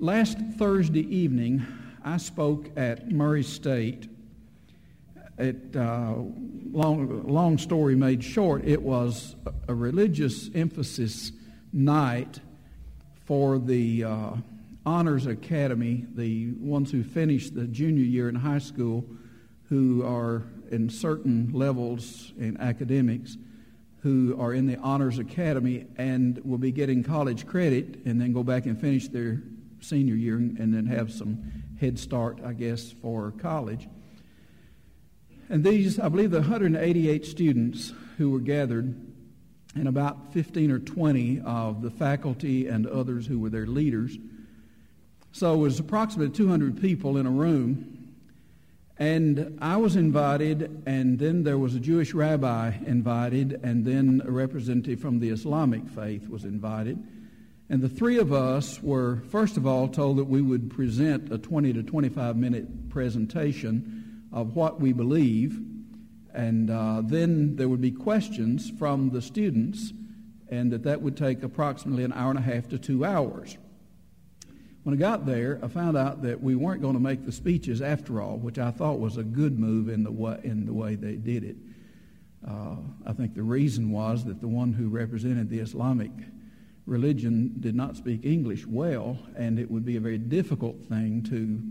Last Thursday evening, I spoke at Murray State. Long story made short, it was a religious emphasis night for the Honors Academy, the ones who finished the junior year in high school, who are in certain levels in academics, who are in the Honors Academy and will be getting college credit and then go back and finish their senior year and then have some head start, I guess, for college. And these, I believe, the 188 students who were gathered, and about 15 or 20 of the faculty and others who were their leaders. So it was approximately 200 people in a room. And I was invited, and then there was a Jewish rabbi invited, and then a representative from the Islamic faith was invited. And the three of us were, first of all, told that we would present a 20 to 25-minute presentation of what we believe, and then there would be questions from the students, and that would take approximately an hour and a half to 2 hours. When I got there, I found out that we weren't going to make the speeches after all, which I thought was a good move in the way they did it. I think the reason was that the one who represented the Islamic religion did not speak English well, and it would be a very difficult thing to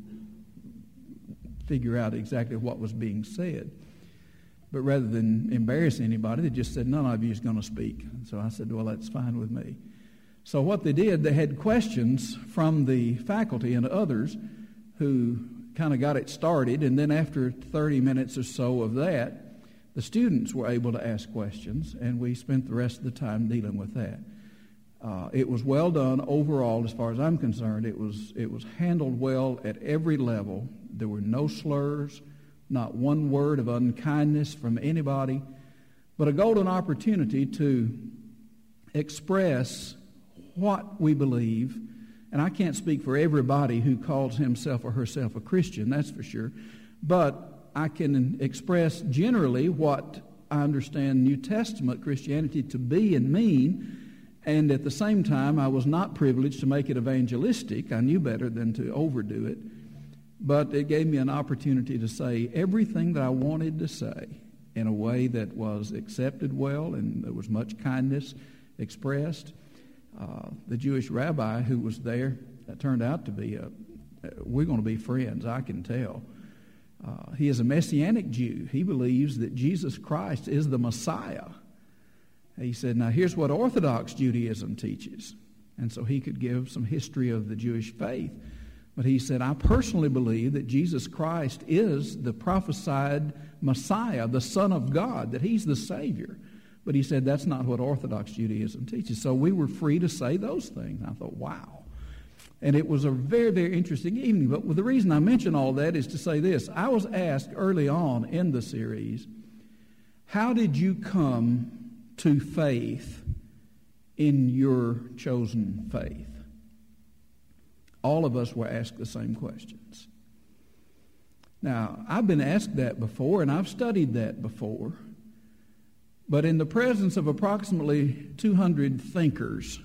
figure out exactly what was being said. But rather than embarrass anybody, they just said, none of you is going to speak. And so I said, well, that's fine with me. So what they did, they had questions from the faculty and others who kind of got it started, and then after 30 minutes or so of that, the students were able to ask questions, and we spent the rest of the time dealing with that. It was well done overall, as far as I'm concerned. It was handled well at every level. There were no slurs, not one word of unkindness from anybody, but a golden opportunity to express what we believe. And I can't speak for everybody who calls himself or herself a Christian, that's for sure, but I can express generally what I understand New Testament Christianity to be and mean. And at the same time, I was not privileged to make it evangelistic. I knew better than to overdo it. But it gave me an opportunity to say everything that I wanted to say in a way that was accepted well, and there was much kindness expressed. The Jewish rabbi who was there turned out to be we're going to be friends, I can tell. He is a Messianic Jew. He believes that Jesus Christ is the Messiah. He said, now here's what Orthodox Judaism teaches. And so he could give some history of the Jewish faith. But he said, I personally believe that Jesus Christ is the prophesied Messiah, the Son of God, that he's the Savior. But he said, that's not what Orthodox Judaism teaches. So we were free to say those things. I thought, wow. And it was a very, very interesting evening. But the reason I mention all that is to say this. I was asked early on in the series, how did you come to faith in your chosen faith? All of us were asked the same questions. Now, I've been asked that before, and I've studied that before. But in the presence of approximately 200 thinkers,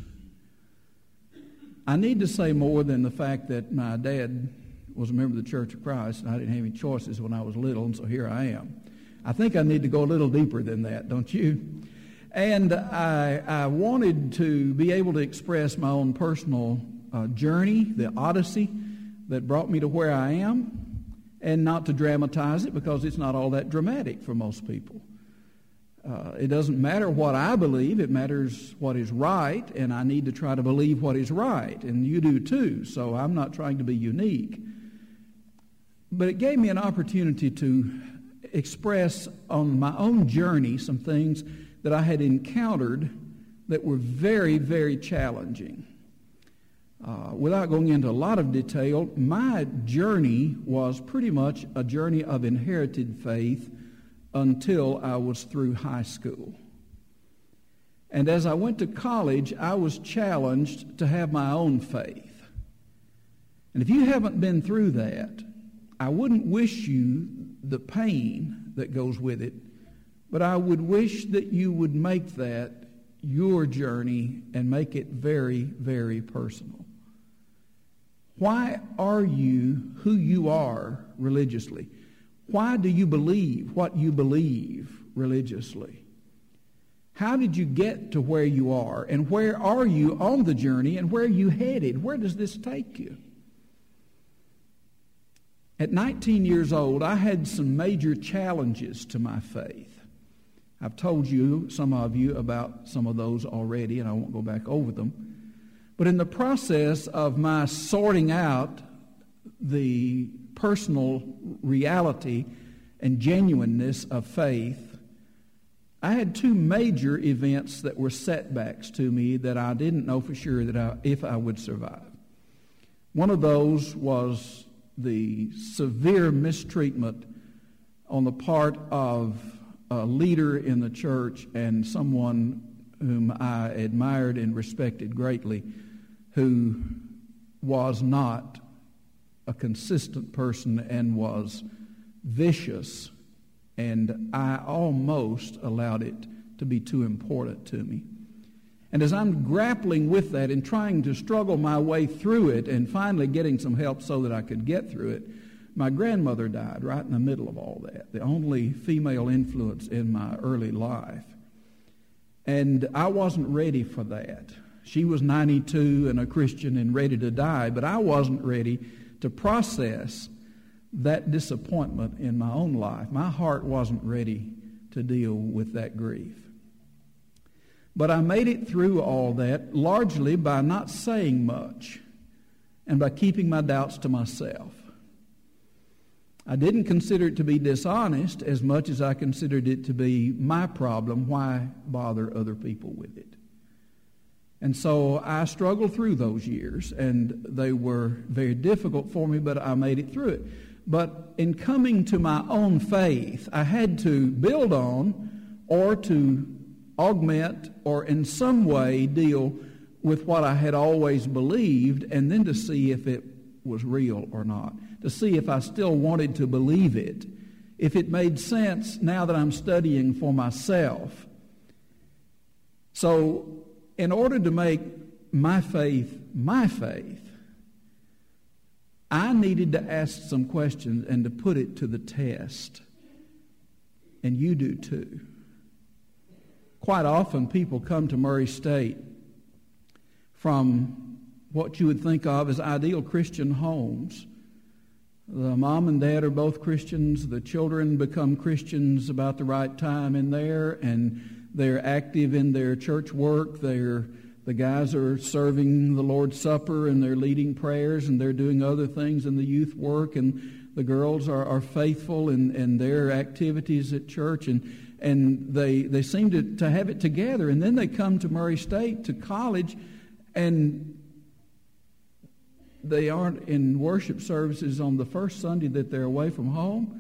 I need to say more than the fact that my dad was a member of the Church of Christ, and I didn't have any choices when I was little, and so here I am. I think I need to go a little deeper than that, don't you? And I wanted to be able to express my own personal journey, the odyssey that brought me to where I am, and not to dramatize it because it's not all that dramatic for most people. It doesn't matter what I believe, it matters what is right, and I need to try to believe what is right, and you do too, so I'm not trying to be unique. But it gave me an opportunity to express on my own journey some things that I had encountered that were very, very challenging. Without going into a lot of detail, my journey was pretty much a journey of inherited faith until I was through high school. And as I went to college, I was challenged to have my own faith. And if you haven't been through that, I wouldn't wish you the pain that goes with it, but I would wish that you would make that your journey and make it very, very personal. Why are you who you are religiously? Why do you believe what you believe religiously? How did you get to where you are? And where are you on the journey? And where are you headed? Where does this take you? At 19 years old, I had some major challenges to my faith. I've told you, some of you, about some of those already, and I won't go back over them. But in the process of my sorting out the personal reality and genuineness of faith, I had two major events that were setbacks to me that I didn't know for sure if I would survive. One of those was the severe mistreatment on the part of a leader in the church and someone whom I admired and respected greatly, who was not a consistent person and was vicious, and I almost allowed it to be too important to me. And as I'm grappling with that and trying to struggle my way through it and finally getting some help so that I could get through it, my grandmother died right in the middle of all that, the only female influence in my early life. And I wasn't ready for that. She was 92 and a Christian and ready to die, but I wasn't ready to process that disappointment in my own life. My heart wasn't ready to deal with that grief. But I made it through all that largely by not saying much and by keeping my doubts to myself. I didn't consider it to be dishonest as much as I considered it to be my problem. Why bother other people with it? And so I struggled through those years, and they were very difficult for me, but I made it through it. But in coming to my own faith, I had to build on or to augment or in some way deal with what I had always believed, and then to see if it was real or not, to see if I still wanted to believe it, if it made sense now that I'm studying for myself. So in order to make my faith, I needed to ask some questions and to put it to the test. And you do too. Quite often people come to Murray State from what you would think of as ideal Christian homes. The mom and dad are both Christians. The children become Christians about the right time in there, and they're active in their church work. The guys are serving the Lord's Supper, and they're leading prayers, and they're doing other things in the youth work, and the girls are faithful in their activities at church, and they seem to have it together. And then they come to Murray State, to college, and they aren't in worship services on the first Sunday that they're away from home,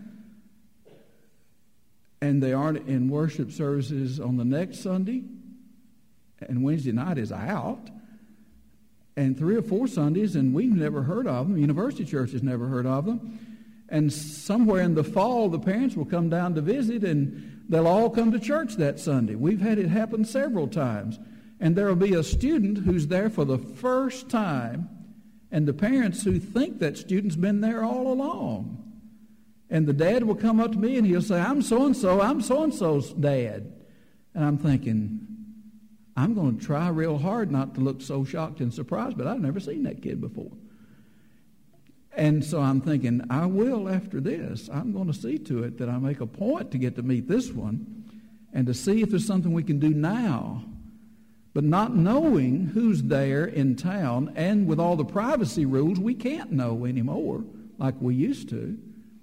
and they aren't in worship services on the next Sunday, and Wednesday night is out, and 3 or 4 Sundays, and we've never heard of them. University Church has never heard of them. And somewhere in the fall, the parents will come down to visit, and they'll all come to church that Sunday. We've had it happen several times. And there will be a student who's there for the first time, and the parents who think that student's been there all along. And the dad will come up to me, and he'll say, I'm so-and-so's dad. And I'm thinking, I'm going to try real hard not to look so shocked and surprised, but I've never seen that kid before. And so I'm thinking, I will after this. I'm going to see to it that I make a point to get to meet this one and to see if there's something we can do now. But not knowing who's there in town, and with all the privacy rules, we can't know anymore like we used to.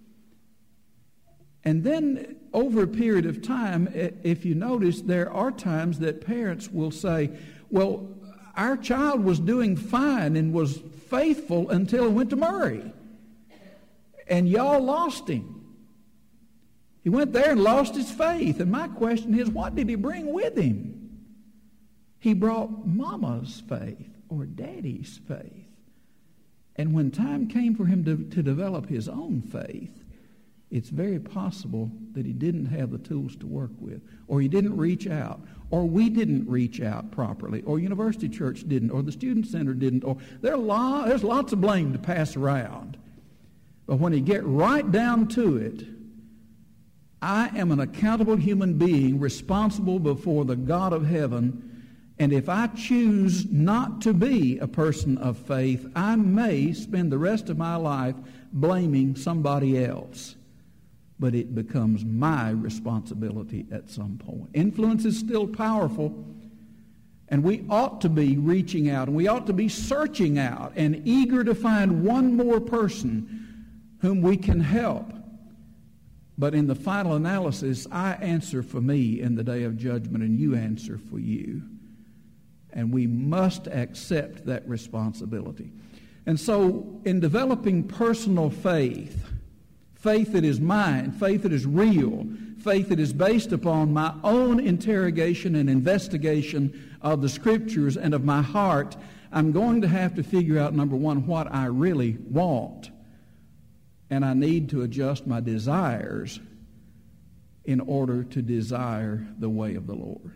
And then over a period of time, if you notice, there are times that parents will say, well, our child was doing fine and was faithful until he went to Murray. And y'all lost him. He went there and lost his faith. And my question is, what did he bring with him? He brought mama's faith or daddy's faith. And when time came for him to develop his own faith, it's very possible that he didn't have the tools to work with, or he didn't reach out, or we didn't reach out properly, or University Church didn't, or the Student Center didn't, or there's lots of blame to pass around. But when you get right down to it, I am an accountable human being responsible before the God of heaven, and if I choose not to be a person of faith, I may spend the rest of my life blaming somebody else. But it becomes my responsibility at some point. Influence is still powerful, and we ought to be reaching out, and we ought to be searching out and eager to find one more person whom we can help. But in the final analysis, I answer for me in the day of judgment, and you answer for you. And we must accept that responsibility. And so, in developing personal faith, faith that is mine, faith that is real, faith that is based upon my own interrogation and investigation of the Scriptures and of my heart, I'm going to have to figure out, number one, what I really want. And I need to adjust my desires in order to desire the way of the Lord.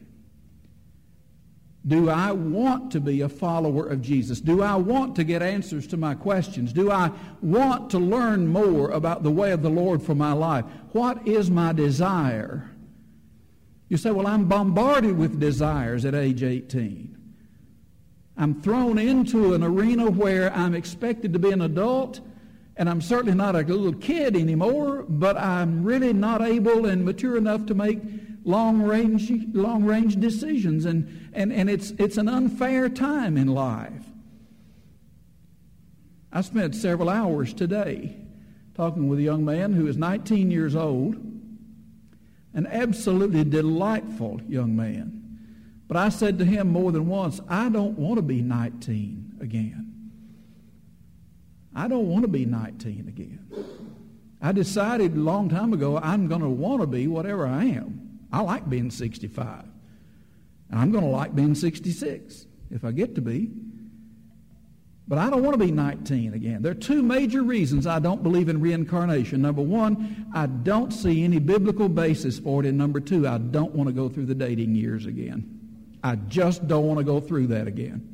Do I want to be a follower of Jesus? Do I want to get answers to my questions? Do I want to learn more about the way of the Lord for my life? What is my desire? You say, well, I'm bombarded with desires at age 18. I'm thrown into an arena where I'm expected to be an adult, and I'm certainly not a little kid anymore, but I'm really not able and mature enough to make long-range decisions, and it's an unfair time in life. I spent several hours today talking with a young man who is 19 years old, an absolutely delightful young man. But I said to him more than once, I don't want to be 19 again. I don't want to be 19 again. I decided a long time ago I'm going to want to be whatever I am. I like being 65. And I'm going to like being 66 if I get to be. But I don't want to be 19 again. There are two major reasons I don't believe in reincarnation. Number one, I don't see any biblical basis for it. And number two, I don't want to go through the dating years again. I just don't want to go through that again.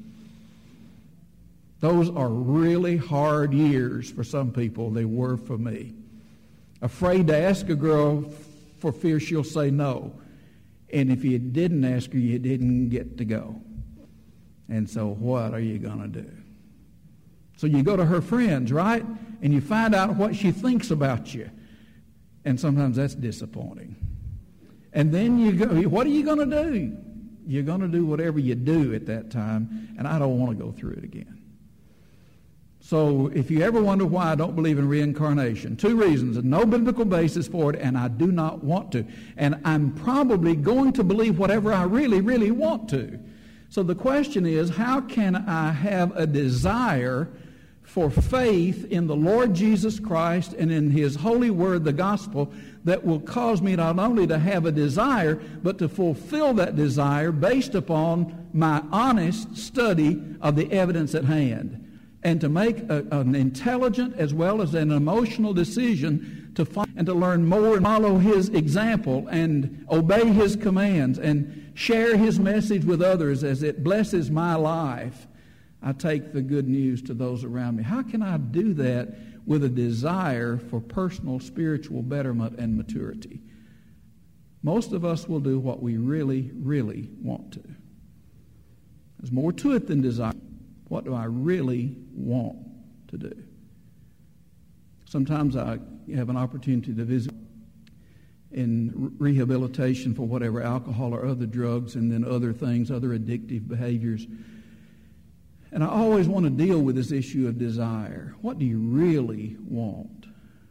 Those are really hard years for some people. They were for me. Afraid to ask a girl for fear she'll say no. And if you didn't ask her, you didn't get to go. And so what are you going to do? So you go to her friends, right? And you find out what she thinks about you. And sometimes that's disappointing. And then you go, what are you going to do? You're going to do whatever you do at that time, and I don't want to go through it again. So if you ever wonder why I don't believe in reincarnation, two reasons. There's no biblical basis for it, and I do not want to. And I'm probably going to believe whatever I really, really want to. So the question is, how can I have a desire for faith in the Lord Jesus Christ and in His holy word, the gospel, that will cause me not only to have a desire, but to fulfill that desire based upon my honest study of the evidence at hand, and to make an intelligent as well as an emotional decision to find and to learn more and follow His example and obey His commands and share His message with others as it blesses my life. I take the good news to those around me. How can I do that with a desire for personal spiritual betterment and maturity? Most of us will do what we really, really want to. There's more to it than desire. What do I really want to do? Sometimes I have an opportunity to visit in rehabilitation for whatever, alcohol or other drugs, and then other things, other addictive behaviors. And I always want to deal with this issue of desire. What do you really want?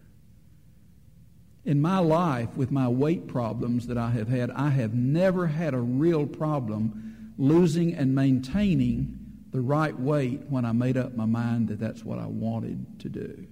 In my life, with my weight problems that I have never had a real problem losing and maintaining the right weight when I made up my mind that that's what I wanted to do.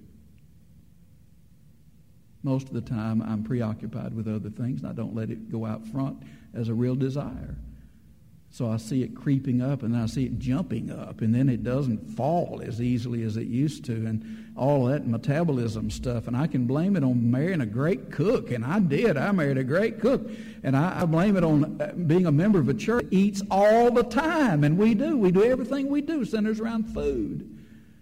Most of the time, I'm preoccupied with other things, and I don't let it go out front as a real desire. So I see it creeping up, and then I see it jumping up, and then it doesn't fall as easily as it used to, and all that metabolism stuff. And I can blame it on marrying a great cook, and I did. I married a great cook. And I blame it on being a member of a church that eats all the time, and we do. We do everything we do centers around food.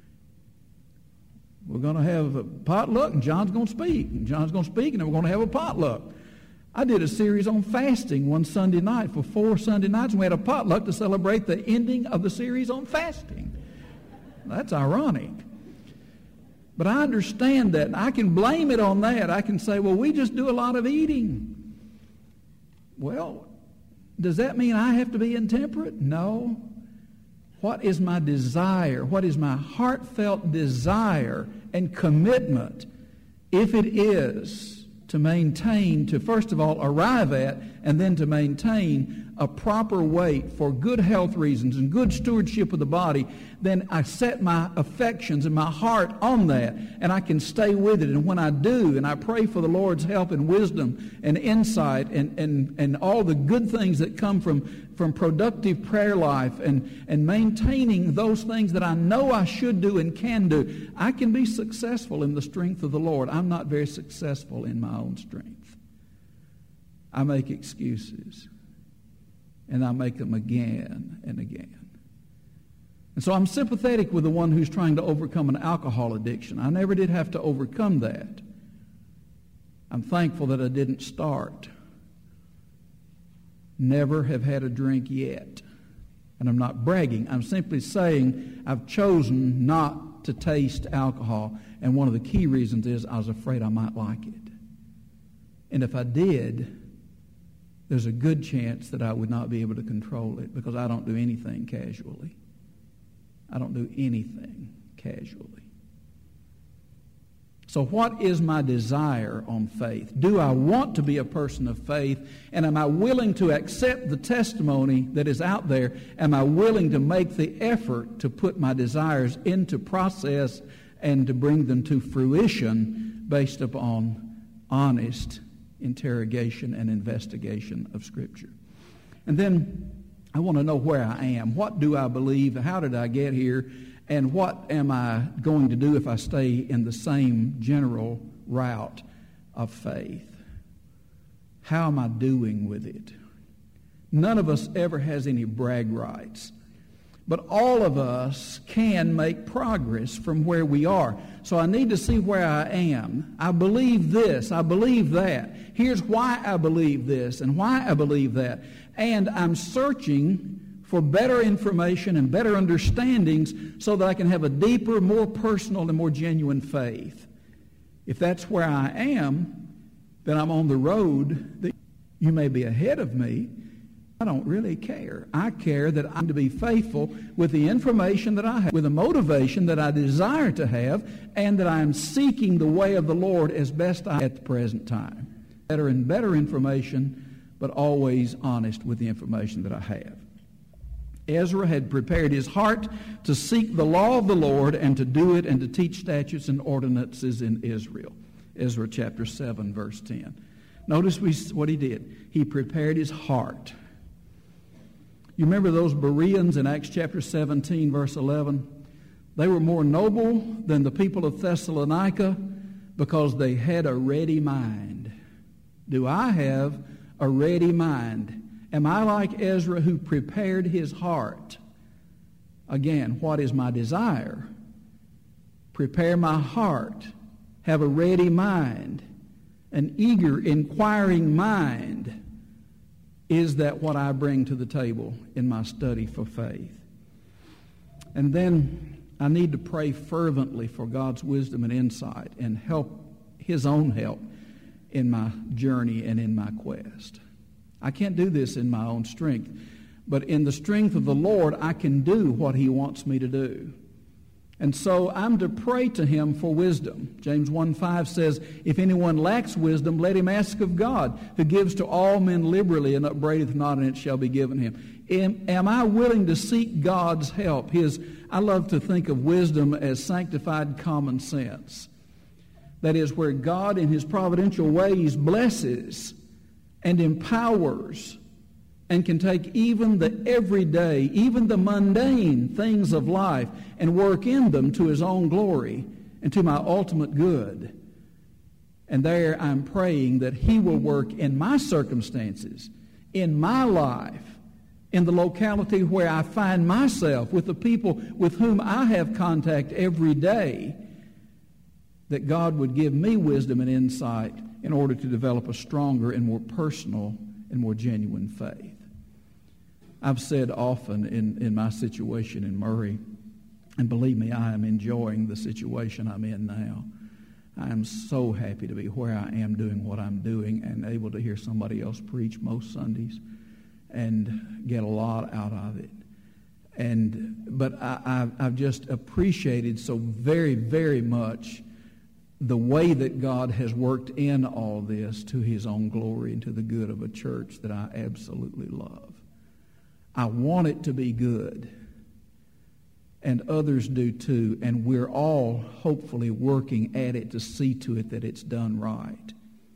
We're going to have a potluck, and John's going to speak. And John's going to speak, and then we're going to have a potluck. I did a series on fasting one Sunday night for 4 Sunday nights, and we had a potluck to celebrate the ending of the series on fasting. That's ironic. But I understand that. I can blame it on that. I can say, well, we just do a lot of eating. Well, does that mean I have to be intemperate? No. What is my desire? What is my heartfelt desire and commitment, if it is to maintain, to first of all arrive at, and then to maintain a proper weight for good health reasons and good stewardship of the body, then I set my affections and my heart on that, and I can stay with it. And when I do, and I pray for the Lord's help and wisdom and insight and all the good things that come from productive prayer life and maintaining those things that I know I should do and can do, I can be successful in the strength of the Lord. I'm not very successful in my own strength. I make excuses, and I make them again and again. And so I'm sympathetic with the one who's trying to overcome an alcohol addiction. I never did have to overcome that. I'm thankful that I didn't start. Never have had a drink yet. And I'm not bragging. I'm simply saying I've chosen not to taste alcohol. And one of the key reasons is I was afraid I might like it. And if I did, there's a good chance that I would not be able to control it, because I don't do anything casually. I don't do anything casually. So what is my desire on faith? Do I want to be a person of faith? And am I willing to accept the testimony that is out there? Am I willing to make the effort to put my desires into process and to bring them to fruition based upon honest interrogation and investigation of Scripture? And then I want to know where I am. What do I believe? How did I get here? And what am I going to do if I stay in the same general route of faith? How am I doing with it? None of us ever has any brag rights. But all of us can make progress from where we are. So I need to see where I am. I believe this. I believe that. Here's why I believe this and why I believe that. And I'm searching for better information and better understandings so that I can have a deeper, more personal, and more genuine faith. If that's where I am, then I'm on the road that you may be ahead of me. I don't really care. I care that I'm to be faithful with the information that I have, with the motivation that I desire to have, and that I am seeking the way of the Lord as best I at the present time. Better and better information, but always honest with the information that I have. Ezra had prepared his heart to seek the law of the Lord and to do it and to teach statutes and ordinances in Israel. Ezra chapter 7, verse 10. Notice what he did. He prepared his heart. You remember those Bereans in Acts chapter 17, verse 11? They were more noble than the people of Thessalonica because they had a ready mind. Do I have a ready mind? Am I like Ezra who prepared his heart? Again, what is my desire? Prepare my heart. Have a ready mind. An eager, inquiring mind. Is that what I bring to the table in my study for faith? And then I need to pray fervently for God's wisdom and insight and help, His own help, in my journey and in my quest. I can't do this in my own strength, but in the strength of the Lord, I can do what He wants me to do. And so I'm to pray to Him for wisdom. James 1:5 says, if anyone lacks wisdom, let him ask of God, who gives to all men liberally and upbraideth not, and it shall be given him. Am I willing to seek God's help? I love to think of wisdom as sanctified common sense. That is, where God in His providential ways blesses and empowers and can take even the everyday, even the mundane things of life and work in them to His own glory and to my ultimate good. And there I'm praying that He will work in my circumstances, in my life, in the locality where I find myself, with the people with whom I have contact every day, that God would give me wisdom and insight in order to develop a stronger and more personal and more genuine faith. I've said often in my situation in Murray, and believe me, I am enjoying the situation I'm in now. I am so happy to be where I am doing what I'm doing and able to hear somebody else preach most Sundays and get a lot out of it. But I've just appreciated so very, very much the way that God has worked in all this to His own glory and to the good of a church that I absolutely love. I want it to be good, and others do too, and we're all hopefully working at it to see to it that it's done right.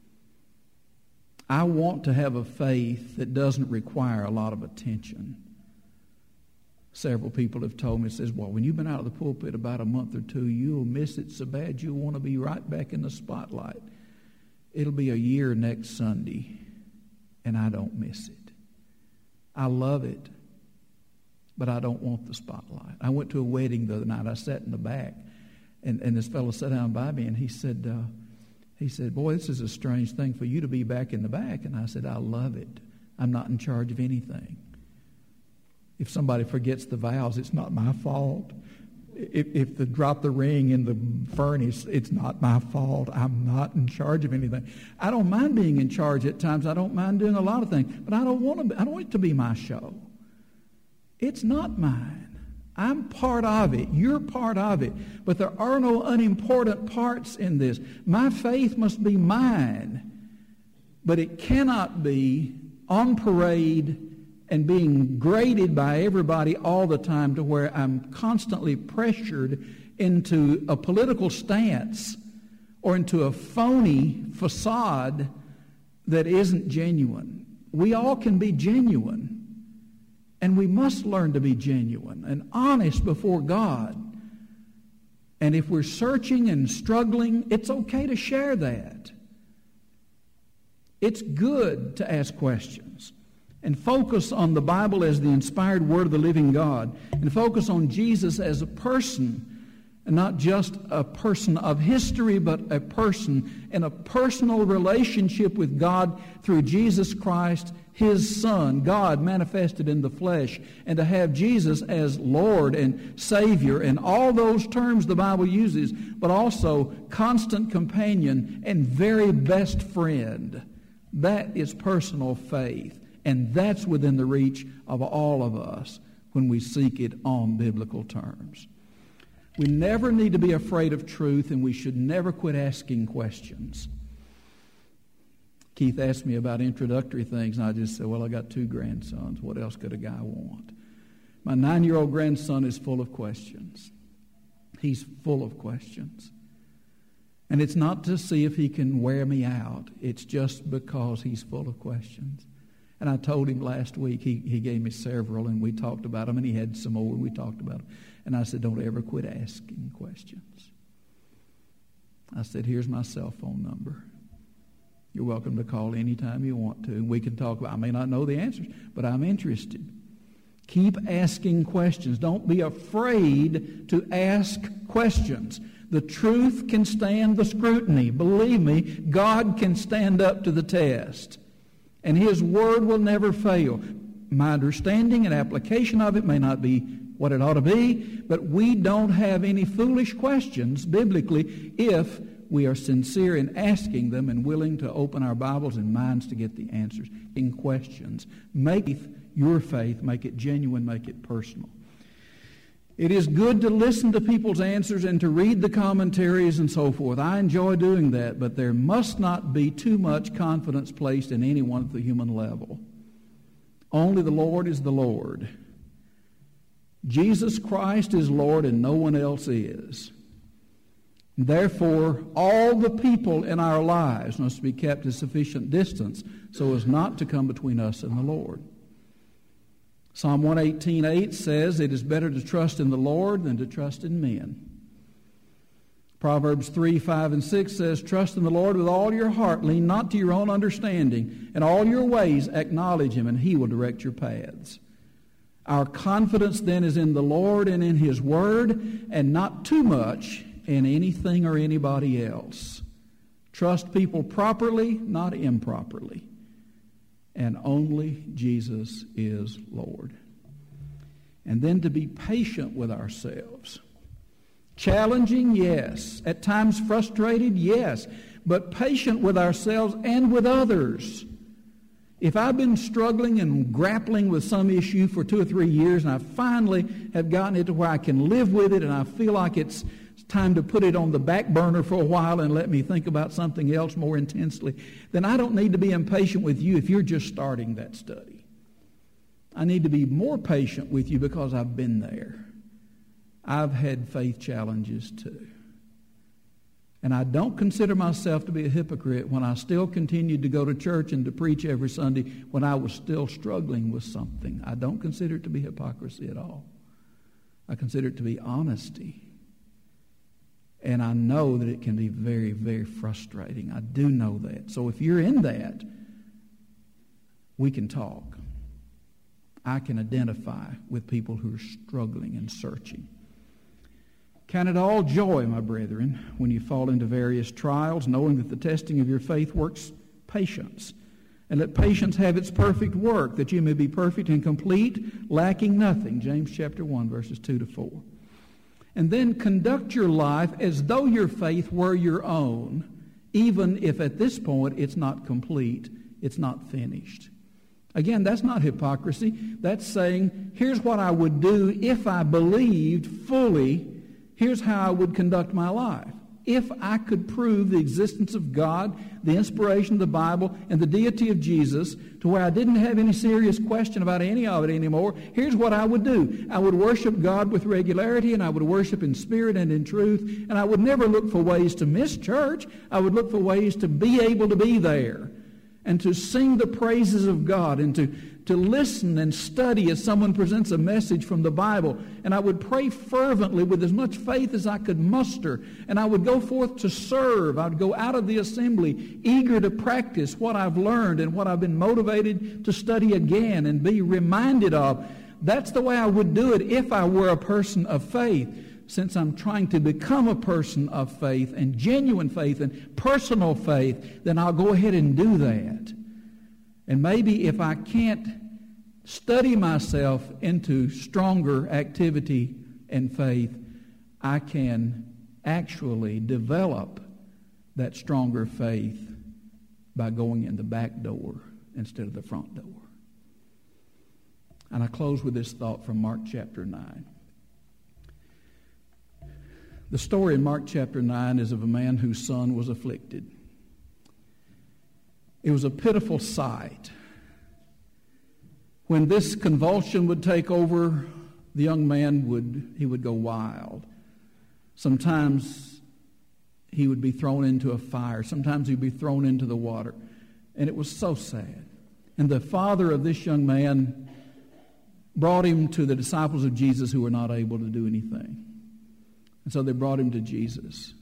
I want to have a faith that doesn't require a lot of attention. Several people have told me, says, well, when you've been out of the pulpit about a month or two, you'll miss it so bad you'll want to be right back in the spotlight. It'll be a year next Sunday, and I don't miss it. I love it, but I don't want the spotlight. I went to a wedding the other night. I sat in the back, and this fellow sat down by me, and he said, boy, this is a strange thing for you to be back in the back. And I said, I love it. I'm not in charge of anything. If somebody forgets the vows, it's not my fault. If they drop the ring in the furnace, it's not my fault. I'm not in charge of anything. I don't mind being in charge at times. I don't mind doing a lot of things, but I don't want it to be my show. It's not mine. I'm part of it. You're part of it. But there are no unimportant parts in this. My faith must be mine, but it cannot be on parade and being graded by everybody all the time to where I'm constantly pressured into a political stance or into a phony facade that isn't genuine. We all can be genuine, and we must learn to be genuine and honest before God. And if we're searching and struggling, it's okay to share that. It's good to ask questions and focus on the Bible as the inspired Word of the living God, and focus on Jesus as a person, and not just a person of history, but a person in a personal relationship with God through Jesus Christ, His Son, God manifested in the flesh, and to have Jesus as Lord and Savior, and all those terms the Bible uses, but also constant companion and very best friend. That is personal faith. And that's within the reach of all of us when we seek it on biblical terms. We never need to be afraid of truth, and we should never quit asking questions. Keith asked me about introductory things, and I just said, well, I got 2 grandsons. What else could a guy want? My 9-year-old grandson is full of questions. He's full of questions. And it's not to see if he can wear me out. It's just because he's full of questions. And I told him last week, he gave me several, and we talked about them, and he had some more, and we talked about them. And I said, don't ever quit asking questions. I said, here's my cell phone number. You're welcome to call anytime you want to, and we can talk about it. I may not know the answers, but I'm interested. Keep asking questions. Don't be afraid to ask questions. The truth can stand the scrutiny. Believe me, God can stand up to the test. And His Word will never fail. My understanding and application of it may not be what it ought to be, but we don't have any foolish questions biblically if we are sincere in asking them and willing to open our Bibles and minds to get the answers in questions. Make your faith, make it genuine, make it personal. It is good to listen to people's answers and to read the commentaries and so forth. I enjoy doing that, but there must not be too much confidence placed in anyone at the human level. Only the Lord is the Lord. Jesus Christ is Lord and no one else is. Therefore, all the people in our lives must be kept at sufficient distance so as not to come between us and the Lord. Psalm 118:8 says, "It is better to trust in the Lord than to trust in men." Proverbs 3:5 and 6 says, "Trust in the Lord with all your heart. Lean not to your own understanding. In all your ways acknowledge Him, and He will direct your paths." Our confidence then is in the Lord and in His Word, and not too much in anything or anybody else. Trust people properly, not improperly. And only Jesus is Lord. And then to be patient with ourselves. Challenging, yes. At times frustrated, yes. But patient with ourselves and with others. If I've been struggling and grappling with some issue for 2 or 3 years, and I finally have gotten it to where I can live with it, and I feel like it's time to put it on the back burner for a while and let me think about something else more intensely, then I don't need to be impatient with you if you're just starting that study. I need to be more patient with you because I've been there. I've had faith challenges too. And I don't consider myself to be a hypocrite when I still continued to go to church and to preach every Sunday when I was still struggling with something. I don't consider it to be hypocrisy at all. I consider it to be honesty. And I know that it can be very, very frustrating. I do know that. So if you're in that, we can talk. I can identify with people who are struggling and searching. Count it all joy, my brethren, when you fall into various trials, knowing that the testing of your faith works patience. And let patience have its perfect work, that you may be perfect and complete, lacking nothing. James chapter 1, verses 2 to 4. And then conduct your life as though your faith were your own, even if at this point it's not complete, it's not finished. Again, that's not hypocrisy. That's saying, here's what I would do if I believed fully. Here's how I would conduct my life. If I could prove the existence of God, the inspiration of the Bible, and the deity of Jesus to where I didn't have any serious question about any of it anymore, here's what I would do. I would worship God with regularity, and I would worship in spirit and in truth, and I would never look for ways to miss church. I would look for ways to be able to be there and to sing the praises of God and to listen and study as someone presents a message from the Bible. And I would pray fervently with as much faith as I could muster. And I would go forth to serve. I would go out of the assembly eager to practice what I've learned and what I've been motivated to study again and be reminded of. That's the way I would do it if I were a person of faith. Since I'm trying to become a person of faith and genuine faith and personal faith, then I'll go ahead and do that. And maybe if I can't study myself into stronger activity and faith, I can actually develop that stronger faith by going in the back door instead of the front door. And I close with this thought from Mark chapter 9. The story in Mark chapter 9 is of a man whose son was afflicted. It was a pitiful sight. When this convulsion would take over, the young man would go wild. Sometimes he would be thrown into a fire. Sometimes he would be thrown into the water. And it was so sad. And the father of this young man brought him to the disciples of Jesus who were not able to do anything. And so they brought him to Jesus.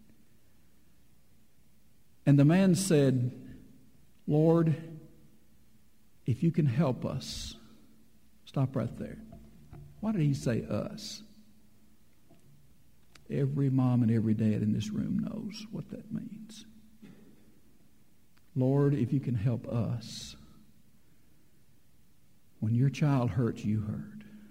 And the man said, "Lord, if you can help us." Stop right there. Why did he say us? Every mom and every dad in this room knows what that means. Lord, if you can help us. When your child hurts, you hurt.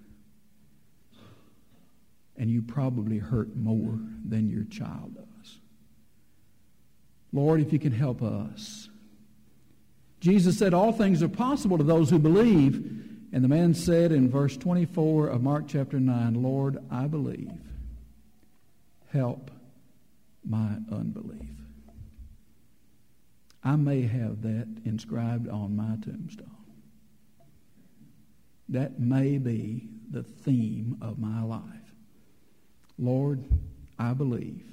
And you probably hurt more than your child does. Lord, if you can help us. Jesus said all things are possible to those who believe. And the man said in verse 24 of Mark chapter 9, "Lord, I believe. Help my unbelief." I may have that inscribed on my tombstone. That may be the theme of my life. Lord, I believe.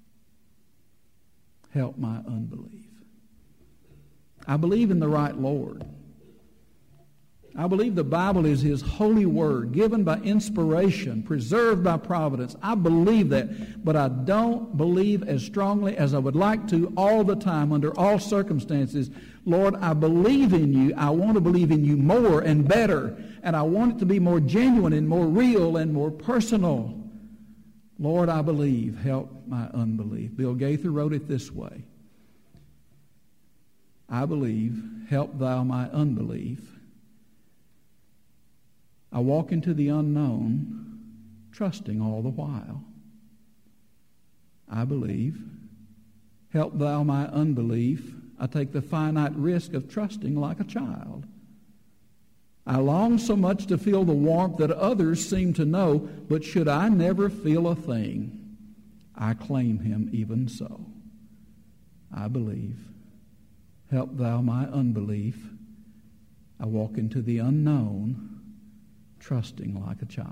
Help my unbelief. I believe in the right Lord. I believe the Bible is His holy word, given by inspiration, preserved by providence. I believe that, but I don't believe as strongly as I would like to all the time, under all circumstances. Lord, I believe in you. I want to believe in you more and better, and I want it to be more genuine and more real and more personal. Lord, I believe. Help my unbelief. Bill Gaither wrote it this way: I believe, help thou my unbelief. I walk into the unknown, trusting all the while. I believe, help thou my unbelief. I take the finite risk of trusting like a child. I long so much to feel the warmth that others seem to know, but should I never feel a thing, I claim him even so. I believe, help thou my unbelief. I walk into the unknown, trusting like a child.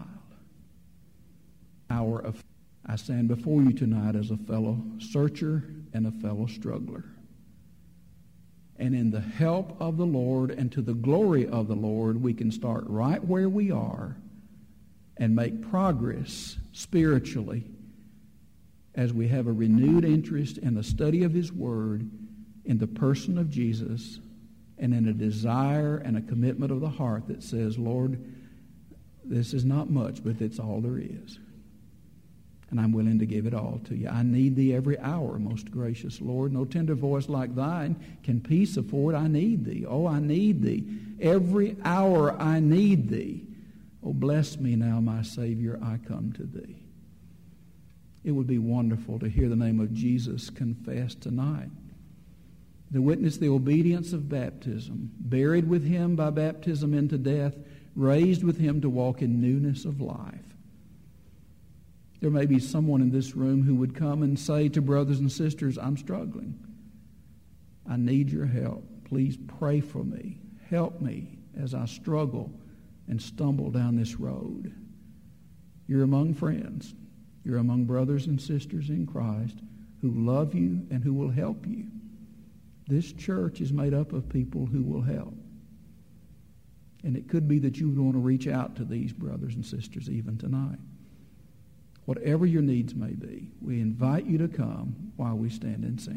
I stand before you tonight as a fellow searcher and a fellow struggler. And in the help of the Lord and to the glory of the Lord, we can start right where we are and make progress spiritually as we have a renewed interest in the study of His Word, in the person of Jesus, and in a desire and a commitment of the heart that says, Lord, this is not much, but it's all there is. And I'm willing to give it all to you. I need thee every hour, most gracious Lord. No tender voice like thine can peace afford. I need thee. Oh, I need thee. Every hour I need thee. Oh, bless me now, my Savior, I come to thee. It would be wonderful to hear the name of Jesus confessed tonight. To witness the obedience of baptism, buried with him by baptism into death, raised with him to walk in newness of life. There may be someone in this room who would come and say to brothers and sisters, I'm struggling. I need your help. Please pray for me. Help me as I struggle and stumble down this road. You're among friends. You're among brothers and sisters in Christ who love you and who will help you. This church is made up of people who will help. And it could be that you would want to reach out to these brothers and sisters even tonight. Whatever your needs may be, we invite you to come while we stand and sing.